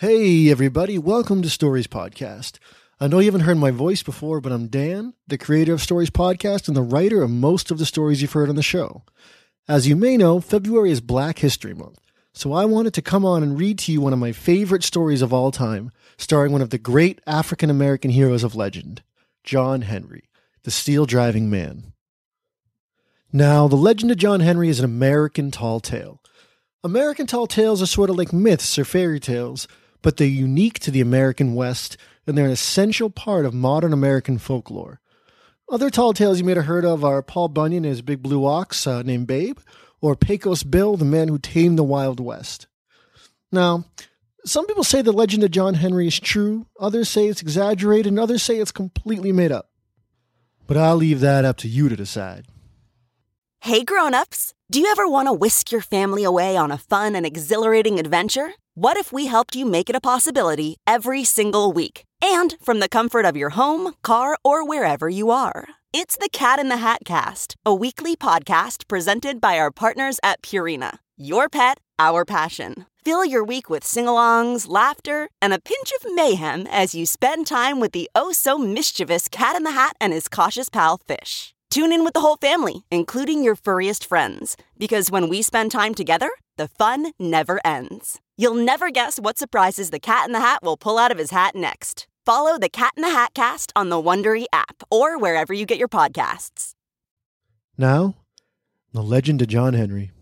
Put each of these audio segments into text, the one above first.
Hey everybody, welcome to Stories Podcast. I know you haven't heard my voice before, but I'm Dan, the creator of Stories Podcast and the writer of most of the stories you've heard on the show. As you may know, February is Black History Month, so I wanted to come on and read to you one of my favorite stories of all time, starring one of the great African-American heroes of legend, John Henry, the steel-driving man. Now, the legend of John Henry is an American tall tale. American tall tales are sort of like myths or fairy tales, but they're unique to the American West, and they're an essential part of modern American folklore. Other tall tales you may have heard of are Paul Bunyan and his big blue ox named Babe, or Pecos Bill, the man who tamed the Wild West. Now, some people say the legend of John Henry is true, others say it's exaggerated, and others say it's completely made up. But I'll leave that up to you to decide. Hey grown-ups, do you ever want to whisk your family away on a fun and exhilarating adventure? What if we helped you make it a possibility every single week, and from the comfort of your home, car, or wherever you are? It's the Cat in the Hat Cast, a weekly podcast presented by our partners at Purina. Your pet, our passion. Fill your week with sing-alongs, laughter, and a pinch of mayhem as you spend time with the oh-so-mischievous Cat in the Hat and his cautious pal, Fish. Tune in with the whole family, including your furriest friends, because when we spend time together, the fun never ends. You'll never guess what surprises the Cat in the Hat will pull out of his hat next. Follow the Cat in the Hat Cast on the Wondery app or wherever you get your podcasts. Now, the legend of John Henry.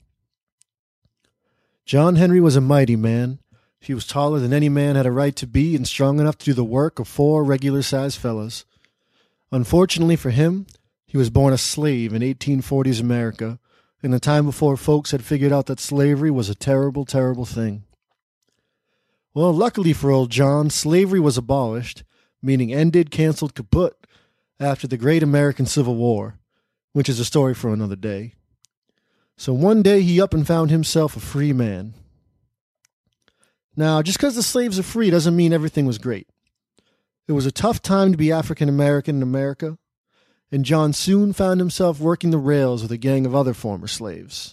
John Henry was a mighty man. He was taller than any man had a right to be and strong enough to do the work of 4 regular-sized fellows. Unfortunately for him, he was born a slave in 1840s America, in a time before folks had figured out that slavery was a terrible, terrible thing. Well, luckily for old John, slavery was abolished, meaning ended, canceled, kaput, after the Great American Civil War, which is a story for another day. So one day he up and found himself a free man. Now, just because the slaves are free doesn't mean everything was great. It was a tough time to be African American in America, and John soon found himself working the rails with a gang of other former slaves.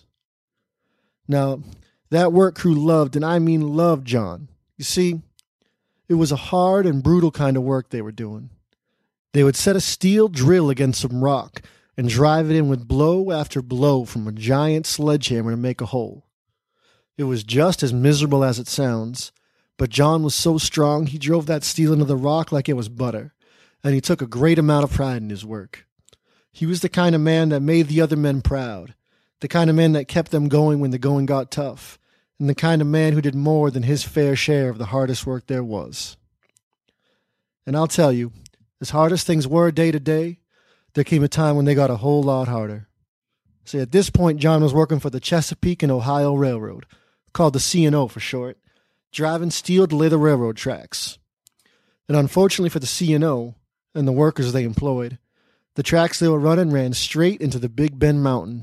Now, that work crew loved, and I mean loved, John. You see, it was a hard and brutal kind of work they were doing. They would set a steel drill against some rock and drive it in with blow after blow from a giant sledgehammer to make a hole. It was just as miserable as it sounds, but John was so strong he drove that steel into the rock like it was butter, and he took a great amount of pride in his work. He was the kind of man that made the other men proud, the kind of man that kept them going when the going got tough, and the kind of man who did more than his fair share of the hardest work there was. And I'll tell you, as hard as things were day to day, there came a time when they got a whole lot harder. See, at this point, John was working for the Chesapeake and Ohio Railroad, called the C&O for short, driving steel to lay the railroad tracks. And unfortunately for the C&O and the workers they employed, the tracks they were running ran straight into the Big Bend Mountain.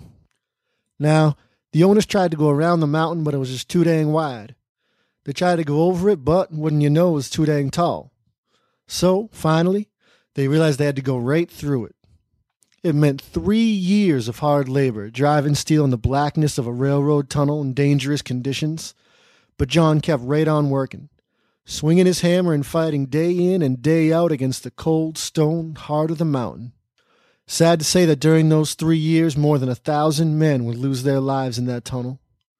Now, the owners tried to go around the mountain, but it was just too dang wide. They tried to go over it, but wouldn't you know, it was too dang tall. So, finally, they realized they had to go right through it. It meant 3 years of hard labor, driving steel in the blackness of a railroad tunnel in dangerous conditions. But John kept right on working, swinging his hammer and fighting day in and day out against the cold stone heart of the mountain. Sad to say that during those 3 years, more than 1,000 men would lose their lives in that tunnel.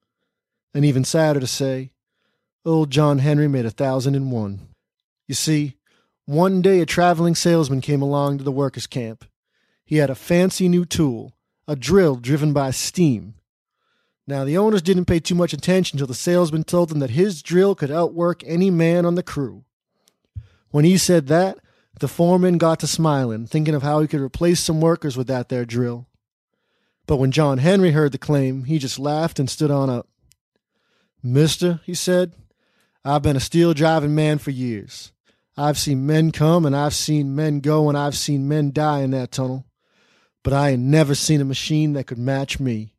And even sadder to say, old John Henry made 1,001. You see, one day a traveling salesman came along to the workers' camp. He had a fancy new tool, a drill driven by steam. Now, the owners didn't pay too much attention until the salesman told them that his drill could outwork any man on the crew. When he said that, the foreman got to smiling, thinking of how he could replace some workers with that there drill. But when John Henry heard the claim, he just laughed and stood on up. "Mister," he said, "I've been a steel-driving man for years. I've seen men come and I've seen men go and I've seen men die in that tunnel. But I ain't never seen a machine that could match me."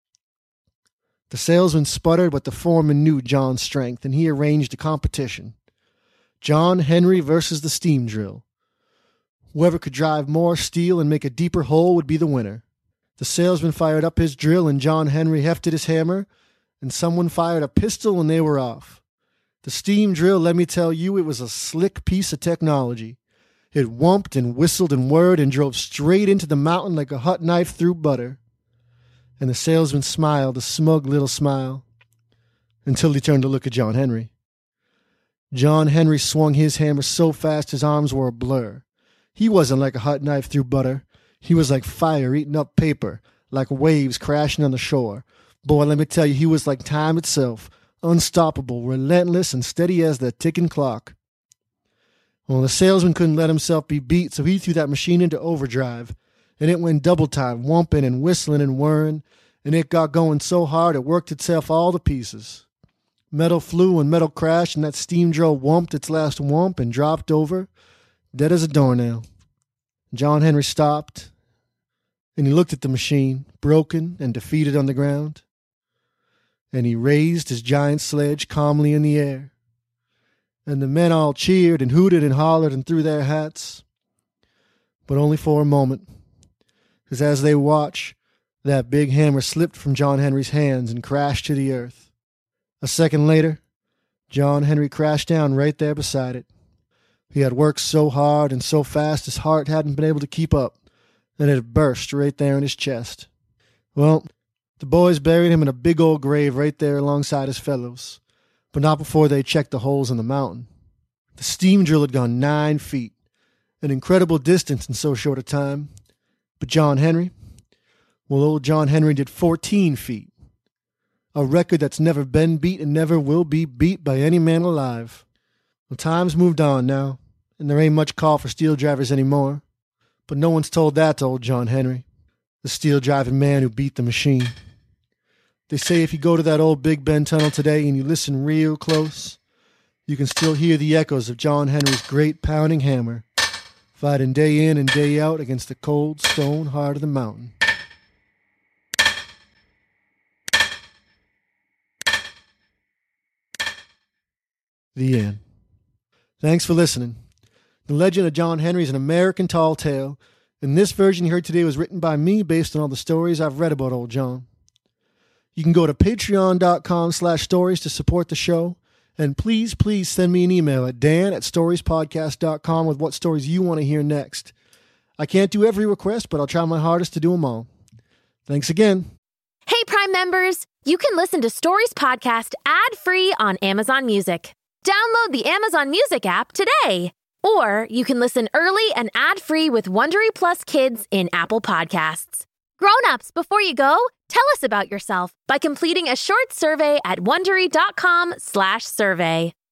The salesman sputtered, but the foreman knew John's strength, and he arranged a competition. John Henry versus the steam drill. Whoever could drive more steel and make a deeper hole would be the winner. The salesman fired up his drill and John Henry hefted his hammer, and someone fired a pistol and they were off. The steam drill, let me tell you, it was a slick piece of technology. It whumped and whistled and whirred and drove straight into the mountain like a hot knife through butter. And the salesman smiled a smug little smile until he turned to look at John Henry. John Henry swung his hammer so fast his arms were a blur. He wasn't like a hot knife through butter. He was like fire eating up paper, like waves crashing on the shore. Boy, let me tell you, he was like time itself, unstoppable, relentless, and steady as the ticking clock. Well, the salesman couldn't let himself be beat, so he threw that machine into overdrive, and it went double time, whumping and whistling and whirring, and it got going so hard it worked itself all to pieces. Metal flew and metal crashed, and that steam drill whumped its last whump and dropped over, dead as a doornail. John Henry stopped, and he looked at the machine, broken and defeated on the ground, and he raised his giant sledge calmly in the air. And the men all cheered and hooted and hollered and threw their hats, but only for a moment, because as they watched, that big hammer slipped from John Henry's hands and crashed to the earth. A second later, John Henry crashed down right there beside it. He had worked so hard and so fast his heart hadn't been able to keep up, and it had burst right there in his chest. Well, the boys buried him in a big old grave right there alongside his fellows, but not before they checked the holes in the mountain. The steam drill had gone 9 feet, an incredible distance in so short a time. But John Henry, well, old John Henry did 14 feet. A record that's never been beat and never will be beat by any man alive. Well, time's moved on now, and there ain't much call for steel drivers anymore. But no one's told that to old John Henry, the steel driving man who beat the machine. They say if you go to that old Big Bend tunnel today and you listen real close, you can still hear the echoes of John Henry's great pounding hammer, fighting day in and day out against the cold stone heart of the mountain. The end. Thanks for listening. The Legend of John Henry is an American tall tale, and this version you heard today was written by me based on all the stories I've read about old John. You can go to patreon.com/stories to support the show, and please send me an email at dan@storiespodcast.com with what stories you want to hear next. I can't do every request, but I'll try my hardest to do them all. Thanks again. Hey, Prime members, you can listen to Stories Podcast ad-free on Amazon Music. Download the Amazon Music app today. Or you can listen early and ad-free with Wondery Plus Kids in Apple Podcasts. Grown-ups, before you go, tell us about yourself by completing a short survey at Wondery.com/survey.